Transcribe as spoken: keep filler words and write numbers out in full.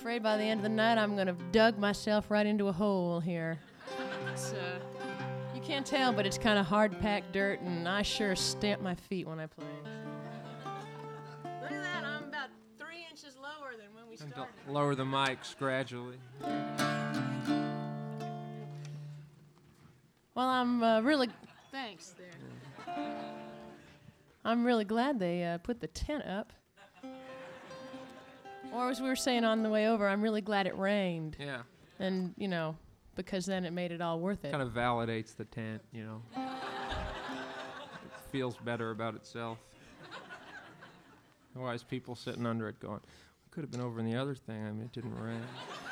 afraid by the end of the night I'm going to have dug myself right into a hole here. It's, uh, you can't tell, but it's kind of hard-packed dirt, and I sure stamp my feet when I play. Look at that, I'm about three inches lower than when we started. Lower the mics gradually. Well, I'm uh, really... Thanks there. I'm really glad they uh, put the tent up. Or as we were saying on the way over, I'm really glad it rained. Yeah. And, you know, because then it made it all worth it. Kind of validates the tent, you know. It feels better about itself. Otherwise, people sitting under it going, we could have been over in the other thing. I mean, it didn't rain.